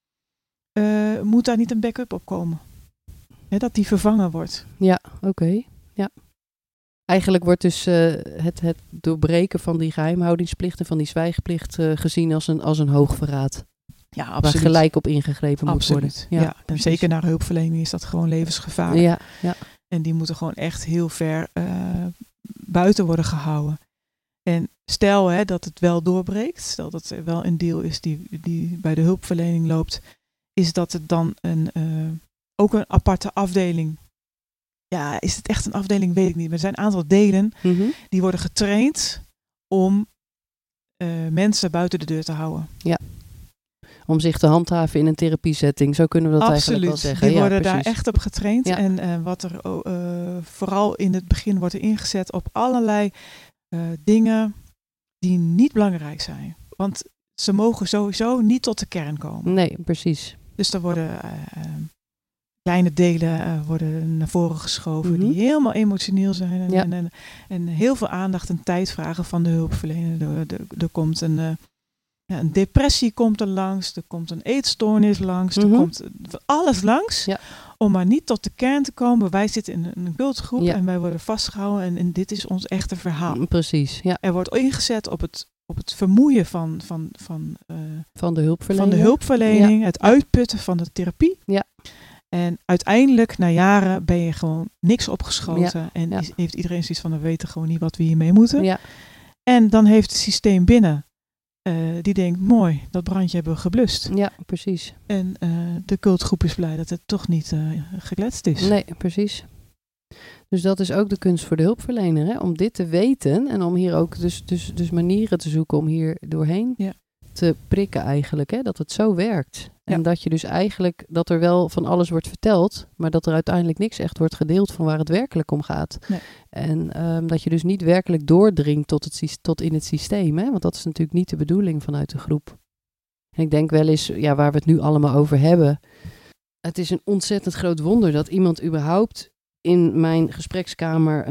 Moet daar niet een backup op komen? Dat die vervangen wordt. Ja, oké. Ja. Eigenlijk wordt dus het doorbreken van die geheimhoudingsplicht en van die zwijgplicht gezien als een hoogverraad. Ja, absoluut. Waar gelijk op ingegrepen moet worden. Ja, en zeker naar hulpverlening is dat gewoon levensgevaarlijk. Ja. En die moeten gewoon echt heel ver buiten worden gehouden. En stel dat het wel doorbreekt, stel dat er wel een deel is die bij de hulpverlening loopt, is dat het dan ook een aparte afdeling. Ja, is het echt een afdeling? Weet ik niet. Maar er zijn een aantal delen die worden getraind om mensen buiten de deur te houden. Ja. Om zich te handhaven in een therapiesetting. Zo kunnen we dat eigenlijk wel zeggen. Die worden daar echt op getraind. Ja. En wat er vooral in het begin wordt ingezet op allerlei dingen die niet belangrijk zijn. Want ze mogen sowieso niet tot de kern komen. Nee, precies. Dus er worden kleine delen worden naar voren geschoven die helemaal emotioneel zijn. En heel veel aandacht en tijd vragen van de hulpverlener. Er komt een depressie komt er langs. Er komt een eetstoornis langs. Er komt alles langs. Ja. Om maar niet tot de kern te komen. Wij zitten in een cultgroep en wij worden vastgehouden. En dit is ons echte verhaal. Precies, ja. Er wordt ingezet op het vermoeien van de hulpverlening. Van de hulpverlening. Het uitputten van de therapie. Ja. En uiteindelijk, na jaren, ben je gewoon niks opgeschoten. Ja. En heeft iedereen zoiets van, we weten gewoon niet wat we hiermee moeten. Ja. En dan heeft het systeem binnen. Die denkt, mooi, dat brandje hebben we geblust. Ja, precies. En de cultgroep is blij dat het toch niet gekletst is. Nee, precies. Dus dat is ook de kunst voor de hulpverlener. Hè? Om dit te weten en om hier ook dus manieren te zoeken om hier doorheen te prikken eigenlijk. Hè? Dat het zo werkt. En dat je dus eigenlijk, dat er wel van alles wordt verteld, maar dat er uiteindelijk niks echt wordt gedeeld van waar het werkelijk om gaat. Nee. En dat je dus niet werkelijk doordringt tot in het systeem. Hè? Want dat is natuurlijk niet de bedoeling vanuit de groep. En ik denk wel eens, waar we het nu allemaal over hebben. Het is een ontzettend groot wonder dat iemand überhaupt in mijn gesprekskamer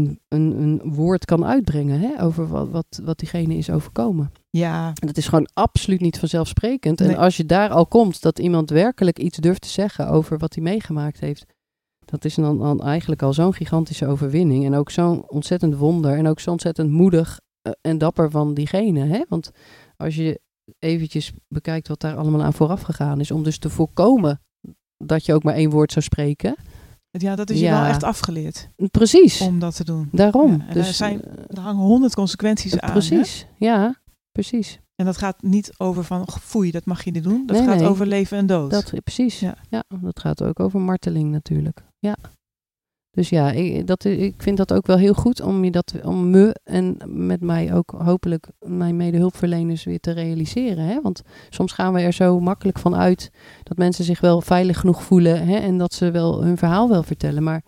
een woord kan uitbrengen, hè, over wat diegene is overkomen. Ja. En dat is gewoon absoluut niet vanzelfsprekend. Nee. En als je daar al komt, dat iemand werkelijk iets durft te zeggen over wat hij meegemaakt heeft, dat is dan eigenlijk al zo'n gigantische overwinning. En ook zo'n ontzettend wonder en ook zo ontzettend moedig en dapper van diegene. Hè? Want als je eventjes bekijkt wat daar allemaal aan vooraf gegaan is, om dus te voorkomen dat je ook maar één woord zou spreken. Ja, dat is je wel echt afgeleerd. Precies. Om dat te doen. Daarom. Ja, dus er hangen 100 consequenties aan. Precies, hè? Ja, precies. En dat gaat niet over van, foei, dat mag je niet doen. Dat gaat over leven en dood. Precies. Ja, dat gaat ook over marteling natuurlijk. Ja. Dus ik vind dat ook wel heel goed om me en met mij ook hopelijk mijn medehulpverleners weer te realiseren. Hè? Want soms gaan we er zo makkelijk van uit dat mensen zich wel veilig genoeg voelen, hè? En dat ze wel hun verhaal wel vertellen. Maar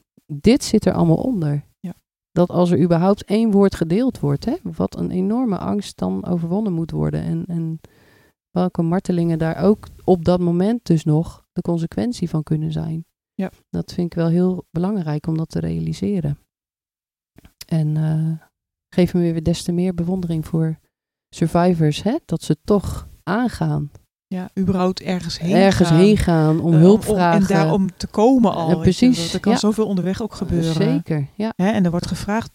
dit zit er allemaal onder. Ja. Dat als er überhaupt één woord gedeeld wordt, hè? Wat een enorme angst dan overwonnen moet worden. En welke martelingen daar ook op dat moment dus nog de consequentie van kunnen zijn. Ja. Dat vind ik wel heel belangrijk om dat te realiseren. En geef me weer des te meer bewondering voor survivors, hè? Dat ze toch aangaan. Ja, überhaupt ergens heen gaan om hulp vragen. En daarom te komen al. Precies. Er kan zoveel onderweg ook gebeuren. Zeker, ja. En er wordt gevraagd,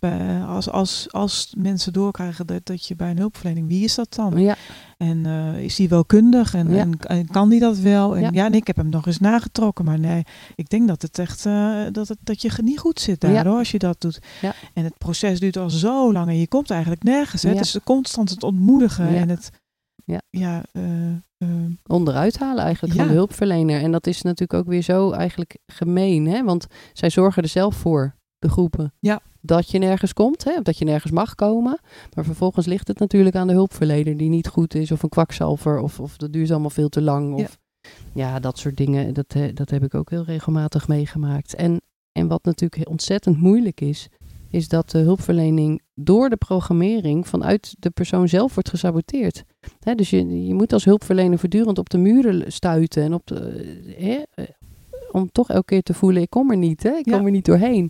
als mensen doorkrijgen dat je bij een hulpverlening, wie is dat dan? Ja. En is die wel kundig? En kan die dat wel? En ik heb hem nog eens nagetrokken. Maar nee, ik denk dat het echt dat je niet goed zit daar hoor, als je dat doet. Ja. En het proces duurt al zo lang en je komt eigenlijk nergens. Hè? Ja. Het is constant het ontmoedigen en het onderuit halen eigenlijk van de hulpverlener. En dat is natuurlijk ook weer zo eigenlijk gemeen. Hè? Want zij zorgen er zelf voor, de groepen. Ja. Dat je nergens komt, hè? Of dat je nergens mag komen. Maar vervolgens ligt het natuurlijk aan de hulpverlener die niet goed is. Of een kwakzalver. Of dat duurt allemaal veel te lang. Of dat soort dingen. Dat heb ik ook heel regelmatig meegemaakt. En wat natuurlijk ontzettend moeilijk is dat de hulpverlening door de programmering vanuit de persoon zelf wordt gesaboteerd. Hè, dus je moet als hulpverlener voortdurend op de muren stuiten en om toch elke keer te voelen, ik kom er niet. Hè? Ik kom er niet doorheen.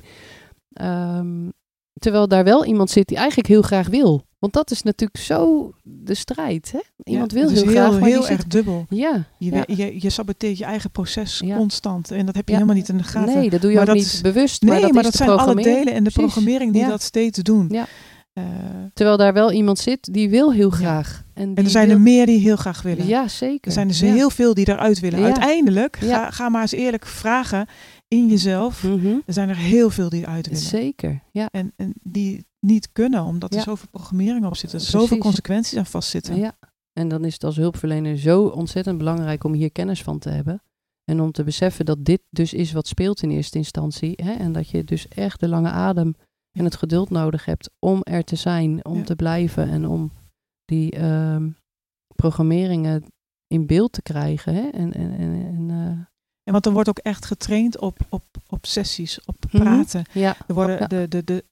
Terwijl daar wel iemand zit die eigenlijk heel graag wil. Want dat is natuurlijk zo de strijd. Hè? Iemand wil heel graag, maar heel die erg zit... dubbel. Ja, Je saboteert je eigen proces constant. En dat heb je helemaal niet in de gaten. Nee, dat doe je ook niet bewust. Nee, maar dat is zijn alle delen en de programmering die dat steeds doen. Ja. Terwijl daar wel iemand zit die wil heel graag. En er zijn er meer die heel graag willen. Ja, zeker. Er zijn dus heel veel die eruit willen. Ja. Uiteindelijk, ga maar eens eerlijk vragen in jezelf. Mm-hmm. Er zijn er heel veel die eruit willen. Zeker, ja. En die niet kunnen, omdat er zoveel programmering op zit. Er zoveel consequenties aan vastzitten. Ja, en dan is het als hulpverlener zo ontzettend belangrijk om hier kennis van te hebben. En om te beseffen dat dit dus is wat speelt in eerste instantie. Hè? En dat je dus echt de lange adem en het geduld nodig hebt om er te zijn, om te blijven en om die programmeringen in beeld te krijgen. Hè? En want er wordt ook echt getraind op sessies, op praten. Ja. Er worden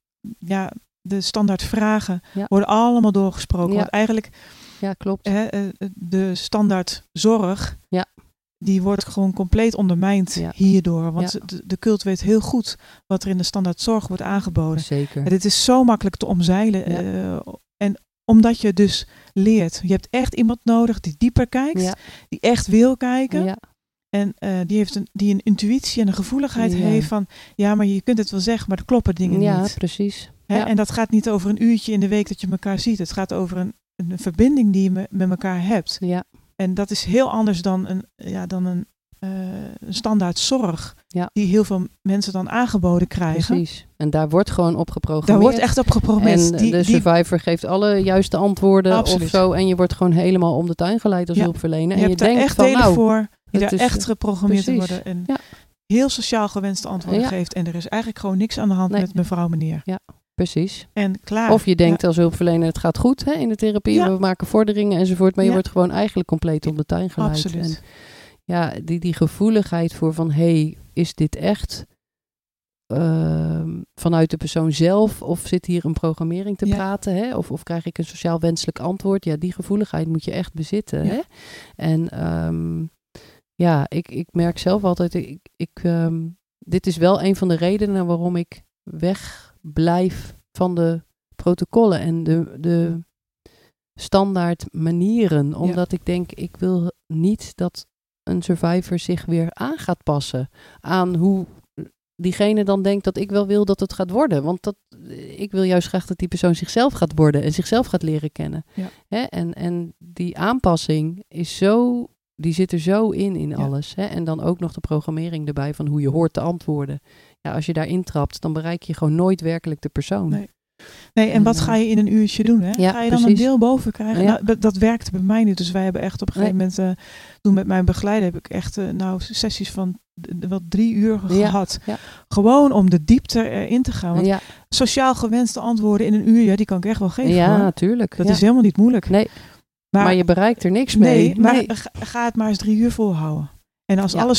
de standaard vragen worden allemaal doorgesproken. Ja. Want eigenlijk klopt. De standaard zorg, die wordt gewoon compleet ondermijnd hierdoor. Want de cult weet heel goed wat er in de standaard zorg wordt aangeboden. Zeker. En dit is zo makkelijk te omzeilen. En omdat je dus leert. Je hebt echt iemand nodig die dieper kijkt. Die echt wil kijken. Ja. En die een intuïtie en een gevoeligheid heeft van... Ja, maar je kunt het wel zeggen, maar er kloppen dingen niet. Ja, precies. En dat gaat niet over een uurtje in de week dat je elkaar ziet. Het gaat over een verbinding die je met elkaar hebt. Ja. En dat is heel anders dan een standaard zorg. Ja. Die heel veel mensen dan aangeboden krijgen. Precies. En daar wordt gewoon op geprogrammeerd. Daar wordt echt op geprogrammeerd. En de survivor geeft alle juiste antwoorden Absoluut. Of zo. En je wordt gewoon helemaal om de tuin geleid als hulpverlener. Je en hebt daar echt delen voor. Die daar echt geprogrammeerd precies. worden. En heel sociaal gewenste antwoorden geeft. En er is eigenlijk gewoon niks aan de hand met mevrouw, meneer. Ja. Precies. En klaar. Of je denkt als hulpverlener, het gaat goed in de therapie. We maken vorderingen enzovoort. Maar je wordt gewoon eigenlijk compleet om de tuin geleid. Absoluut. En die gevoeligheid voor van, is dit echt vanuit de persoon zelf? Of zit hier een programmering te praten? Hè? Of krijg ik een sociaal wenselijk antwoord? Ja, die gevoeligheid moet je echt bezitten. Ja. Hè? En ik merk zelf altijd, dit is wel een van de redenen waarom ik wegblijf van de protocollen en de standaard manieren. Omdat ik denk, ik wil niet dat een survivor zich weer aan gaat passen aan hoe diegene dan denkt dat ik wel wil dat het gaat worden. Want ik wil juist graag dat die persoon zichzelf gaat worden en zichzelf gaat leren kennen. Ja. Hè? En die aanpassing is zo, die zit er zo in alles. Hè? En dan ook nog de programmering erbij van hoe je hoort te antwoorden. Ja, als je daarin trapt, dan bereik je gewoon nooit werkelijk de persoon. Nee, en wat ga je in een uurtje doen? Hè? Ja, ga je dan een deel boven krijgen? Ja. Nou, dat werkte bij mij niet. Dus wij hebben echt op een gegeven moment, toen met mijn begeleider, heb ik echt sessies van wel 3 uur gehad. Ja. Gewoon om de diepte erin te gaan. Want sociaal gewenste antwoorden in een uur, die kan ik echt wel geven. Ja, hoor. natuurlijk. Dat is helemaal niet moeilijk. Nee. Maar je bereikt er niks mee. Nee, maar ga het maar eens 3 uur volhouden. En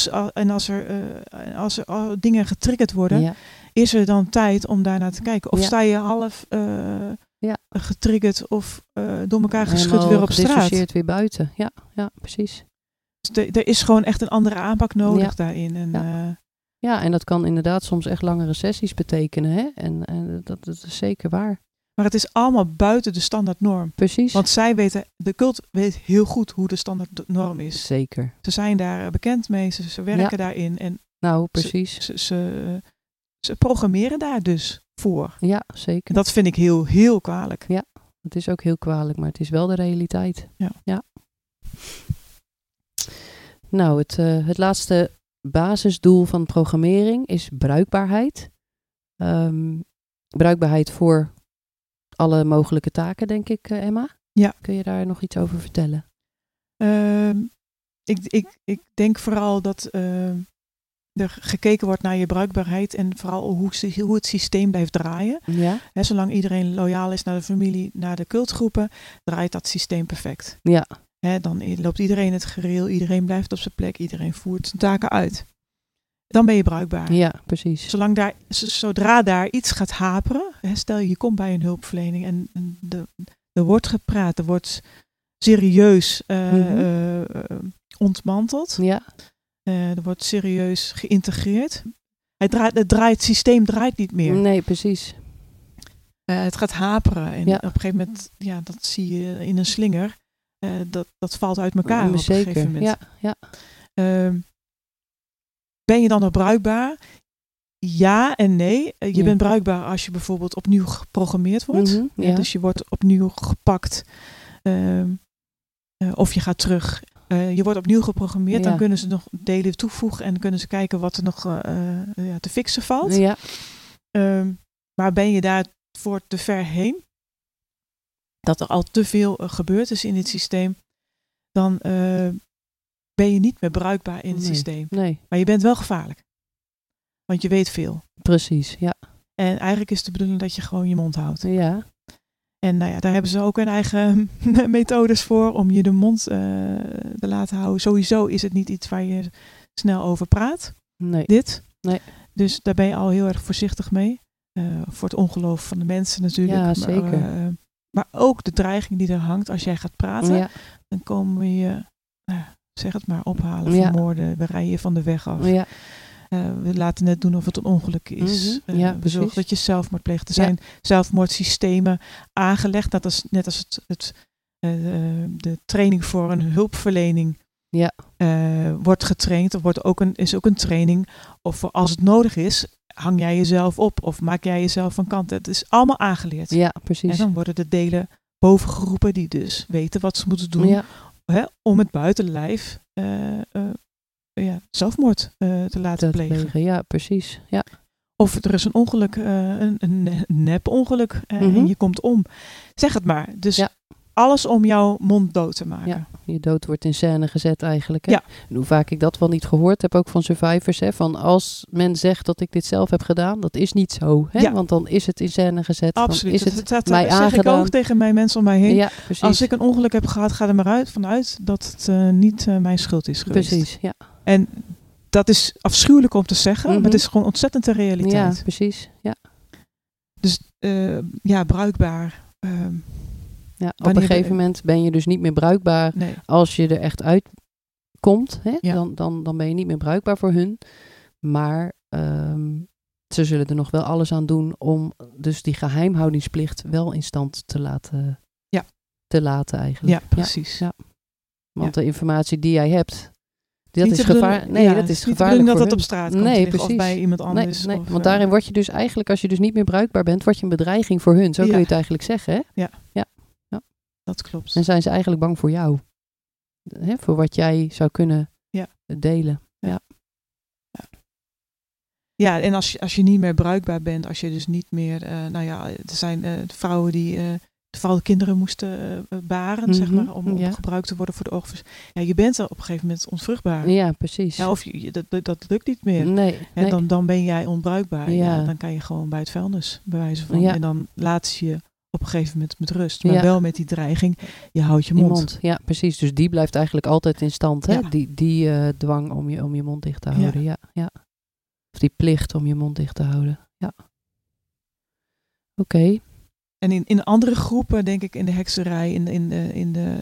als er dingen getriggerd worden, is er dan tijd om daarnaar te kijken? Of sta je half getriggerd of door elkaar geschud weer op straat? Gedissocieerd weer buiten. Ja, precies. Dus er is gewoon echt een andere aanpak nodig daarin. En, en dat kan inderdaad soms echt langere sessies betekenen. Hè? En dat is zeker waar. Maar het is allemaal buiten de standaardnorm. Precies. Want de cult weet heel goed hoe de standaardnorm is. Zeker. Ze zijn daar bekend mee, ze werken daarin. En precies. Ze programmeren daar dus voor. Ja, zeker. Dat vind ik heel, heel kwalijk. Ja, het is ook heel kwalijk, maar het is wel de realiteit. Ja. Nou, het laatste basisdoel van programmering is bruikbaarheid. Bruikbaarheid voor alle mogelijke taken, denk ik, Emma. Ja. Kun je daar nog iets over vertellen? Ik denk vooral dat er gekeken wordt naar je bruikbaarheid en vooral hoe het systeem blijft draaien. Ja. Zolang iedereen loyaal is naar de familie, naar de cultgroepen, draait dat systeem perfect. Ja. Dan loopt iedereen het gereel, iedereen blijft op zijn plek, iedereen voert zijn taken uit. Dan ben je bruikbaar. Ja, precies. Zodra daar iets gaat haperen, stel je komt bij een hulpverlening en er wordt gepraat, er wordt serieus ontmanteld. Ja. Er wordt serieus geïntegreerd. Het systeem draait niet meer. Nee, precies. Het gaat haperen. En op een gegeven moment, dat zie je in een slinger. Dat valt uit elkaar op een gegeven moment. Ja. Ben je dan nog bruikbaar? Ja en nee. Je bent bruikbaar als je bijvoorbeeld opnieuw geprogrammeerd wordt. Dus je wordt opnieuw gepakt. Of je gaat terug. Je wordt opnieuw geprogrammeerd. Dan kunnen ze nog delen toevoegen. En kunnen ze kijken wat er nog te fixen valt. Ja. Maar ben je daarvoor te ver heen? Dat er al te veel gebeurd is in dit systeem. Dan ben je niet meer bruikbaar in het systeem. Nee. Maar je bent wel gevaarlijk. Want je weet veel. Precies, ja. En eigenlijk is de bedoeling dat je gewoon je mond houdt. Ja. En daar hebben ze ook hun eigen methodes voor om je de mond te laten houden. Sowieso is het niet iets waar je snel over praat. Nee. Nee. Dus daar ben je al heel erg voorzichtig mee. Voor het ongeloof van de mensen natuurlijk. Ja, zeker. Maar ook de dreiging die er hangt als jij gaat praten. Dan komen we je, zeg het maar, ophalen, vermoorden. We rijden je van de weg af. Ja. We laten net doen of het een ongeluk is. We zorgen dat je zelfmoord pleegt. Er zijn zelfmoordsystemen aangelegd. Net als de training voor een hulpverlening wordt getraind. Er is ook een training. Of voor als het nodig is, hang jij jezelf op. Of maak jij jezelf van kant. Het is allemaal aangeleerd. Ja, precies. En dan worden de delen bovengeroepen die dus weten wat ze moeten doen. Om het buitenlijf zelfmoord te laten plegen. Ja, precies. Ja. Of er is een ongeluk, een nep-ongeluk en je komt om. Zeg het maar. Dus alles om jouw mond dood te maken. Ja, je dood wordt in scène gezet eigenlijk. Hè? Ja. En hoe vaak ik dat wel niet gehoord heb, ook van survivors. Hè? Van als men zegt dat ik dit zelf heb gedaan, dat is niet zo. Hè? Want dan is het in scène gezet. Absoluut. Dan is dat mij zeg aangedaan. ik ook tegen mijn mensen om mij heen. Ja, precies. Als ik een ongeluk heb gehad, ga er maar vanuit dat het niet mijn schuld is geweest. Precies, ja. En dat is afschuwelijk om te zeggen, maar het is gewoon ontzettend de realiteit. Ja, precies. Ja. Dus bruikbaar. Op een gegeven moment ben je dus niet meer bruikbaar als je er echt uitkomt. Hè? Ja. Dan ben je niet meer bruikbaar voor hun. Maar ze zullen er nog wel alles aan doen om dus die geheimhoudingsplicht wel in stand te laten eigenlijk. Ja, precies. Ja. Want de informatie die jij hebt, dat is gevaarlijk. Nee, dat is gevaarlijk dat voor het hun. op straat komt te liggen of bij iemand anders. Nee, want daarin word je dus eigenlijk, als je dus niet meer bruikbaar bent, word je een bedreiging voor hun. Zo kun je het eigenlijk zeggen, hè? Ja. Dat klopt. En zijn ze eigenlijk bang voor jou. Hè? Voor wat jij zou kunnen delen. Ja, en als je niet meer bruikbaar bent, als je dus niet meer... er zijn vrouwen die vooral kinderen moesten baren, zeg maar, om gebruikt te worden voor de oogstvis. Ja, je bent er op een gegeven moment onvruchtbaar. Ja, precies. Ja, of dat lukt niet meer. Nee. Dan ben jij onbruikbaar. Ja, dan kan je gewoon bij het vuilnis bewijzen van. Ja. En dan laat ze je op een gegeven moment met rust. Maar wel met die dreiging, je houdt je mond. Ja, precies. Dus die blijft eigenlijk altijd in stand. Hè? Ja. Die dwang om je mond dicht te houden. Ja. Of die plicht om je mond dicht te houden. Ja. Oké. En in andere groepen, denk ik, in de hekserij, in de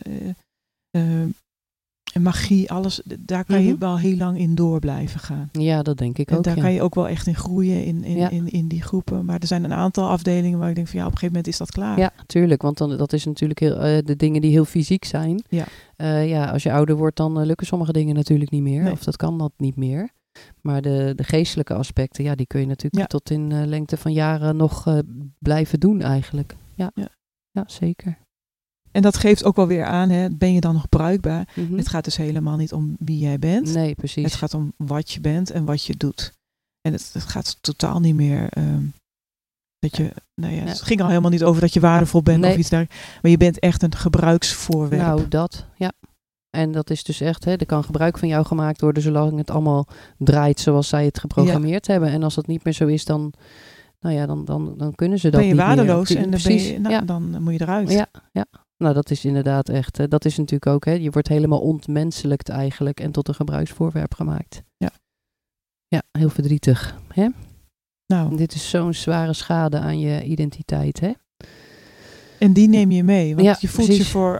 magie, alles, daar kan je wel heel lang in door blijven gaan. Ja, dat denk ik ook. Daar kan je ook wel echt in groeien in die groepen. Maar er zijn een aantal afdelingen waar ik denk van op een gegeven moment is dat klaar. Ja, tuurlijk. Want dat is natuurlijk de dingen die heel fysiek zijn. Ja. Als je ouder wordt, dan lukken sommige dingen natuurlijk niet meer. Nee. Of dat kan dat niet meer. Maar de geestelijke aspecten, die kun je natuurlijk tot in lengte van jaren nog blijven doen eigenlijk. Ja, zeker. En dat geeft ook wel weer aan, hè, ben je dan nog bruikbaar? Het gaat dus helemaal niet om wie jij bent. Nee, precies. Het gaat om wat je bent en wat je doet. En het gaat totaal niet meer dat je... Het ging al helemaal niet over dat je waardevol bent of iets daar. Maar je bent echt een gebruiksvoorwerp. Nou, dat, ja. En dat is dus echt, er kan gebruik van jou gemaakt worden zolang het allemaal draait zoals zij het geprogrammeerd hebben. En als dat niet meer zo is, dan kunnen ze dat ben je niet waardeloos meer. En dan moet je eruit. Ja. Nou, dat is inderdaad echt, dat is natuurlijk ook, je wordt helemaal ontmenselijkt eigenlijk en tot een gebruiksvoorwerp gemaakt. Ja, heel verdrietig. Hè? Nou. Dit is zo'n zware schade aan je identiteit, hè? En die neem je mee, want je voelt precies. je voor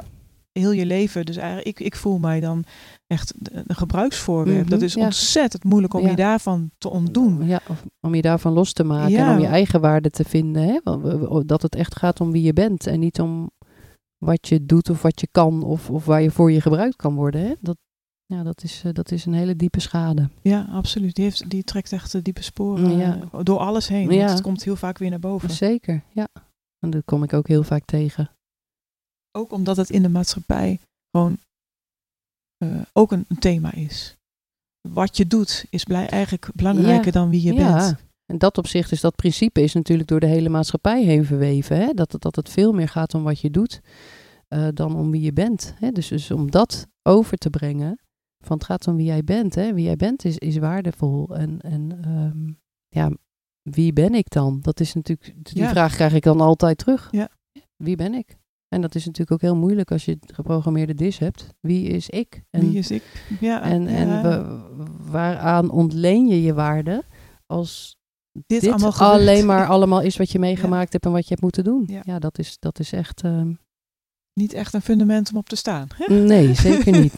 heel je leven. Dus eigenlijk, ik voel mij dan echt een gebruiksvoorwerp. Mm-hmm, dat is ontzettend moeilijk om je daarvan te ontdoen. Ja, of om je daarvan los te maken en om je eigen waarde te vinden. Hè? Dat het echt gaat om wie je bent en niet om wat je doet of wat je kan of waar je voor je gebruikt kan worden. Hè? Dat is een hele diepe schade. Ja, absoluut. Die trekt echt diepe sporen door alles heen. Ja. Het komt heel vaak weer naar boven. Zeker, ja. En dat kom ik ook heel vaak tegen. Ook omdat het in de maatschappij gewoon ook een thema is. Wat je doet is eigenlijk belangrijker dan wie je bent. En dat opzicht is dat principe is natuurlijk door de hele maatschappij heen verweven. Hè? Dat het veel meer gaat om wat je doet dan om wie je bent. Hè? Dus om dat over te brengen, van het gaat om wie jij bent. Hè? Wie jij bent is waardevol. En wie ben ik dan? Dat is natuurlijk, die vraag krijg ik dan altijd terug. Ja. Wie ben ik? En dat is natuurlijk ook heel moeilijk als je geprogrammeerde dis hebt. Wie is ik? Wie is ik? Ja. Waaraan ontleen je je waarde als dit allemaal is wat je meegemaakt hebt en wat je hebt moeten doen? Ja, dat is echt... Niet echt een fundament om op te staan. Hè? Nee, zeker niet.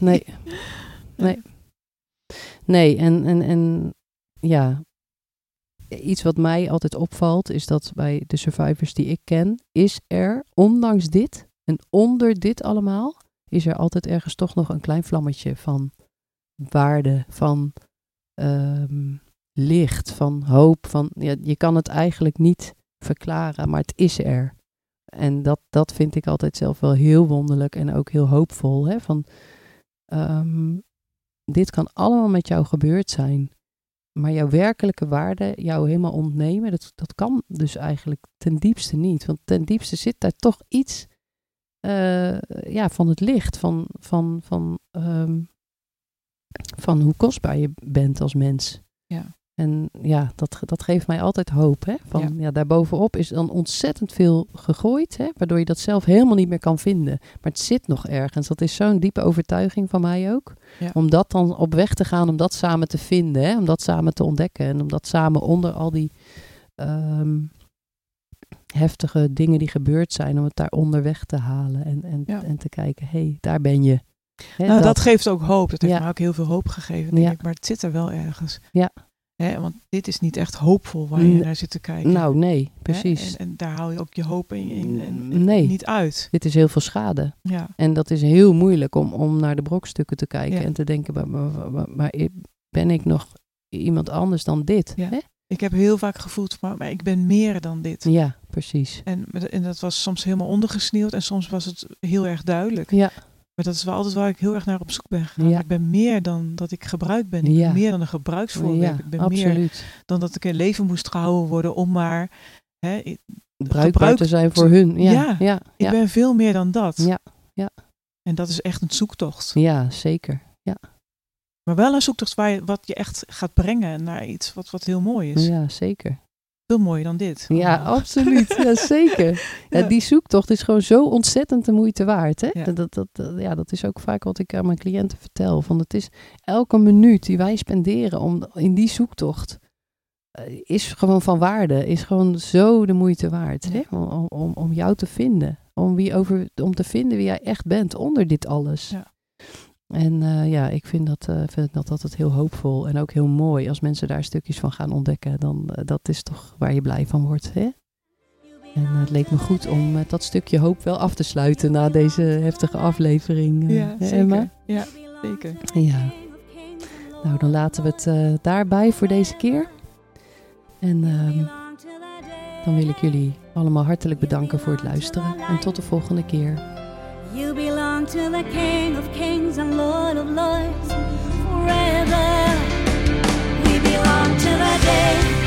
Nee, en iets wat mij altijd opvalt is dat bij de survivors die ik ken, is er, ondanks dit en onder dit allemaal, is er altijd ergens toch nog een klein vlammetje van waarde, van licht, van hoop. Je kan het eigenlijk niet verklaren, maar het is er. En dat vind ik altijd zelf wel heel wonderlijk en ook heel hoopvol. Hè? Dit kan allemaal met jou gebeurd zijn. Maar jouw werkelijke waarde jou helemaal ontnemen, dat kan dus eigenlijk ten diepste niet. Want ten diepste zit daar toch iets van het licht. Van hoe kostbaar je bent als mens. Ja. En dat geeft mij altijd hoop. Hè? Daarbovenop is dan ontzettend veel gegooid. Hè? Waardoor je dat zelf helemaal niet meer kan vinden. Maar het zit nog ergens. Dat is zo'n diepe overtuiging van mij ook. Ja. Om dat dan op weg te gaan. Om dat samen te vinden. Hè? Om dat samen te ontdekken. En om dat samen onder al die heftige dingen die gebeurd zijn. Om het daar onderweg te halen. En te kijken. Hé, daar ben je. Hè, dat geeft ook hoop. Dat heeft mij ook heel veel hoop gegeven. Denk ik. Maar het zit er wel ergens. Ja. Hè, want dit is niet echt hoopvol waar je naar zit te kijken. Nou, nee, precies. Hè? En daar haal je ook je hoop in niet uit. Dit is heel veel schade. Ja. En dat is heel moeilijk om naar de brokstukken te kijken en te denken, maar ben ik nog iemand anders dan dit? Ja. Hè? Ik heb heel vaak gevoeld, maar ik ben meer dan dit. Ja, precies. En dat was soms helemaal ondergesneeuwd en soms was het heel erg duidelijk. Ja. Maar dat is wel altijd waar ik heel erg naar op zoek ben gegaan. Ja. Ik ben meer dan dat ik gebruikt ben. Ik ben meer dan een gebruiksvoorwerp. Ik ben meer dan dat ik in leven moest gehouden worden om maar bruikbaar te zijn voor hun. Ja. Ik ben veel meer dan dat. Ja. En dat is echt een zoektocht. Ja, zeker. Ja. Maar wel een zoektocht wat je echt gaat brengen naar iets wat heel mooi is. Ja, zeker. Veel mooier dan dit. Ja, absoluut. Ja, zeker. Ja, die zoektocht is gewoon zo ontzettend de moeite waard. Hè? Ja. Dat is ook vaak wat ik aan mijn cliënten vertel. Van het is elke minuut die wij spenderen in die zoektocht is gewoon van waarde. Is gewoon zo de moeite waard. Hè? Om jou te vinden. Om te vinden wie jij echt bent onder dit alles. Ja. En ik vind dat altijd heel hoopvol en ook heel mooi als mensen daar stukjes van gaan ontdekken. Dan dat is toch waar je blij van wordt. Hè? En het leek me goed om met dat stukje hoop wel af te sluiten na deze heftige aflevering. Ja, zeker. Emma? Ja, zeker. Ja. Nou, dan laten we het daarbij voor deze keer. En dan wil ik jullie allemaal hartelijk bedanken voor het luisteren. En tot de volgende keer. You belong to the King of Kings and Lord of Lords forever. We belong to the day